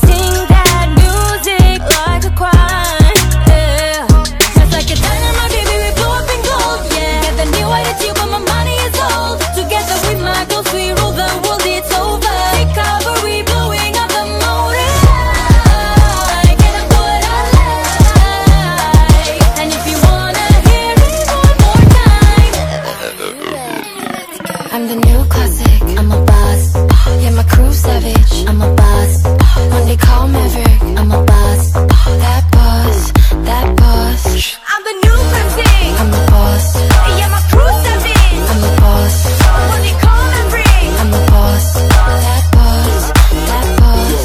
Sing that music like a choir, yeah. Just like a dynamite, baby, we blow up in gold, yeah. Get the new attitude, but my money is old. Together with my ghost, we rule the world, it's over. Take cover, we blowing up the motor. Get up what I like. And if you wanna hear it one more time, I'm the new classic, I'm a boss. Yeah, my crew savage, I'm a boss. When they call Maverick, I'm a boss. That boss, that boss. I'm the new crimson, I'm a boss. Yeah, my crew savage, I'm a boss. When they call Maverick, I'm a boss. That boss, that boss.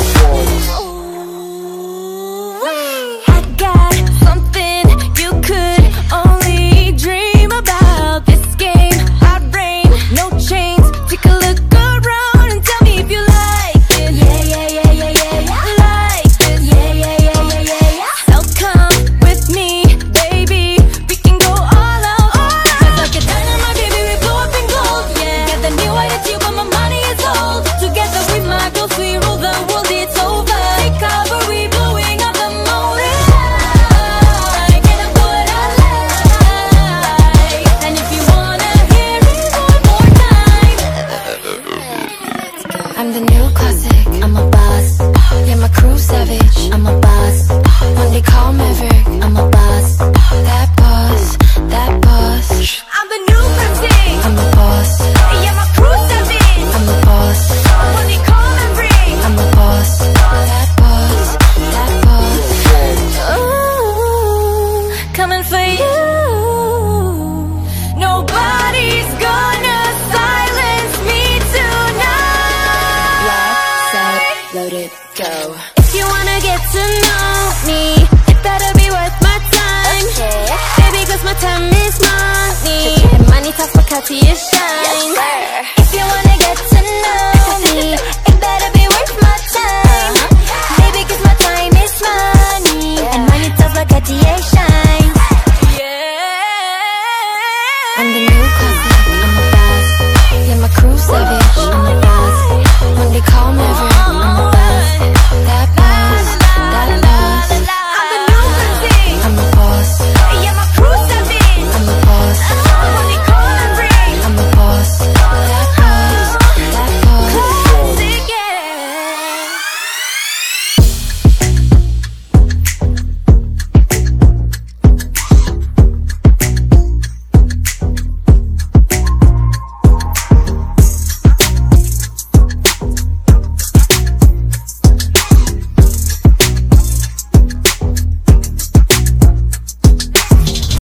Ooh, I got something you could only dream about. This game, hot rain, no chains. Take a look around and tell me if you like it. Yeah, yeah, yeah, yeah, yeah, yeah. Like it. Yeah, yeah, yeah, yeah, yeah, yeah. So come with me, baby. We can go all out, all out. Just like a dynamite, baby, we blow up in gold, yeah. Get the new attitude, but my money is old. Together with my ghost, we rule the world, it's over. Take cover, we blowing up the motor. Get up what I like. And if you wanna hear it one more time, I'm the new classic, I'm a boss. Yeah, my crew savage, I'm a boss. When they call Maverick, I'm a boss. That boss, that boss. I'm the new crimson, I'm a boss. Yeah, my crew savage, I'm a boss. When they call Maverick, I'm a boss. That boss, that boss. Ooh, coming for you. Nobody's gonna silence me tonight. Lock, set, loaded, go. If you wanna get to know me, it better be worth my time. Okay. Baby, cause my time is money. And money talks, but Cartier shine. Yes, sir. If you wanna get to know me,